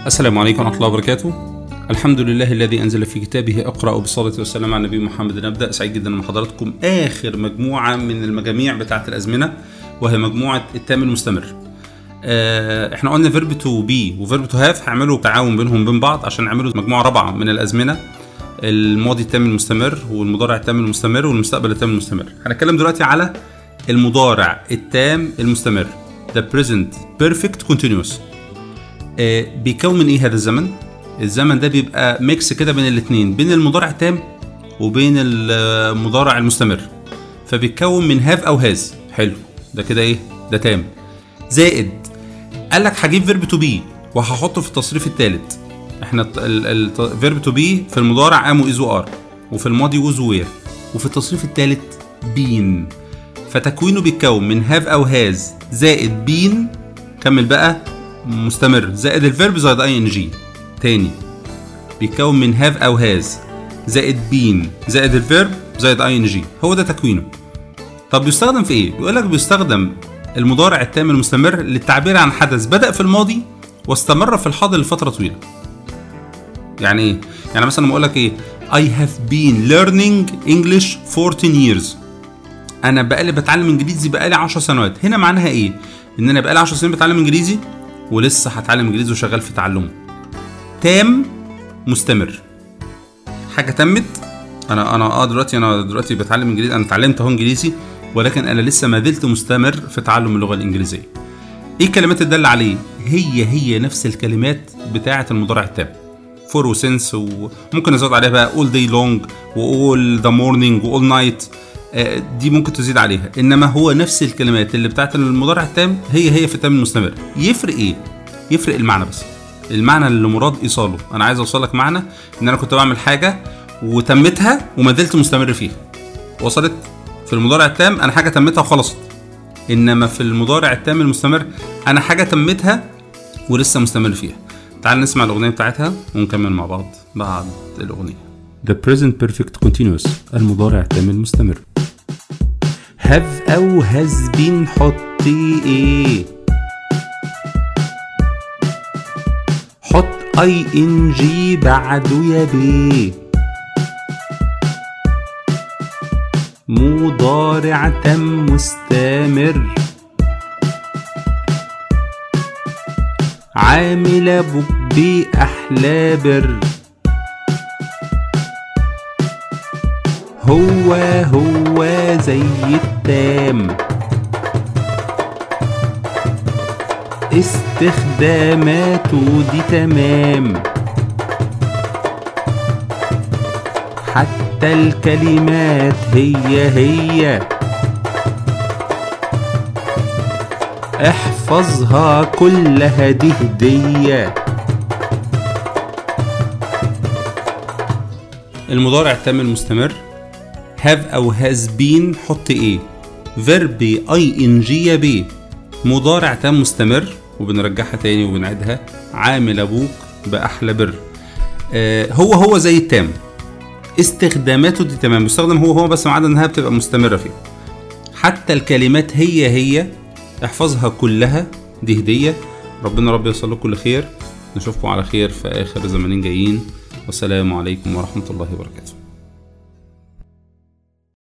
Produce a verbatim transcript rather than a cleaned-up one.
السلام عليكم ورحمة الله وبركاته. الحمد لله الذي أنزل في كتابه اقرأوا بالصلاة والسلام على النبي محمد. نبدأ. سعيد جدا مع حضراتكم آخر مجموعة من المجاميع بتاعة الأزمنة، وهي مجموعة التام المستمر. اه احنا قلنا فيرب تو بي وفيرب تو هاف هيعملوا تعاون بينهم بين بعض عشان يعملوا مجموعة رابعة من الأزمنة: الماضي التام المستمر، والمضارع التام المستمر، والمستقبل التام المستمر. هنتكلم دلوقتي على المضارع التام المستمر، the present perfect continuous. آه بيكون من ايه هذا الزمن؟ الزمن ده بيبقى ميكس كده بين الاثنين، بين المضارع التام وبين المضارع المستمر، فبيتكون من هاف او هاز. حلو، ده كده ايه؟ ده تام. زائد قال لك هجيب فيرب تو بي وهحطه في التصريف الثالث. احنا الفيرب تو بي في المضارع ام واز وار، وفي الماضي وز وير، وفي التصريف الثالث بين. فتكوينه بيتكون من هاف او هاز زائد بين، كمل بقى، مستمر، زائد الفيرب زائد اي ان جي. تاني بيتكون من هاف او هاز زائد بين زائد الفيرب زائد اي ان جي. هو ده تكوينه. طب بيستخدم في ايه؟ بيقول لك بيستخدم المضارع التام المستمر للتعبير عن حدث بدأ في الماضي واستمر في الحاضر لفترة طويلة. يعني ايه؟ يعني مثلا لما اقول لك ايه I have been learning English fourteen years، انا بقالي بتعلم انجليزي بقالي عشر سنوات. هنا معناها ايه؟ ان انا بقالي عشر سنين بتعلم انجليزي ولسه هتعلم انجليزي وشغال في تعلمه. تام مستمر، حاجه تمت. انا انا اه دلوقتي انا دلوقتي بتعلم انجليزي، انا اتعلمت اهو انجليزي، ولكن انا لسه ما زلت مستمر في تعلم اللغه الانجليزيه. ايه الكلمات اللي دل عليه؟ هي هي نفس الكلمات بتاعه المضارع التام، فور وسنس، وممكن نزود عليها بقى all day long و all the morning و all night، دي ممكن تزيد عليها. انما هو نفس الكلمات اللي بتاعت المضارع التام هي هي في التام المستمر. يفرق ايه؟ يفرق المعنى بس، المعنى اللي مراد ايصاله. انا عايز اوصلك معنى ان انا كنت بعمل حاجه وتمتها وما زلت مستمر فيها. وصلت؟ في المضارع التام انا حاجه تمتها وخلصت، انما في المضارع التام المستمر انا حاجه تمتها ولسه مستمر فيها. تعال نسمع الاغنيه بتاعتها ونكمل مع بعض بعد الاغنيه. The present perfect continuous، المضارع التام المستمر. have أو has been حط ايه؟ حط اي ان جي بعده يا بيه. مضارع تام مستمر، عامل ابوك بأحلى بر. هو هو زي التام، استخداماته دي تمام. حتى الكلمات هي هي، احفظها كلها دي هدية. المضارع التام المستمر have أو has been حط ايه؟ فيرب اي ان جي يا بيه. مضارع تام مستمر، وبنرجعها تاني وبنعيدها، عامل ابوك بأحلى بر. آه هو هو زي التام، استخداماته دي تمام، بيستخدم هو هو بس ما عدا انها بتبقى مستمرة فيه. حتى الكلمات هي هي، احفظها كلها دي هدية. ربنا رب يوصل لكم كل خير. نشوفكم على خير في آخر زمانين جايين، والسلام عليكم ورحمة الله وبركاته.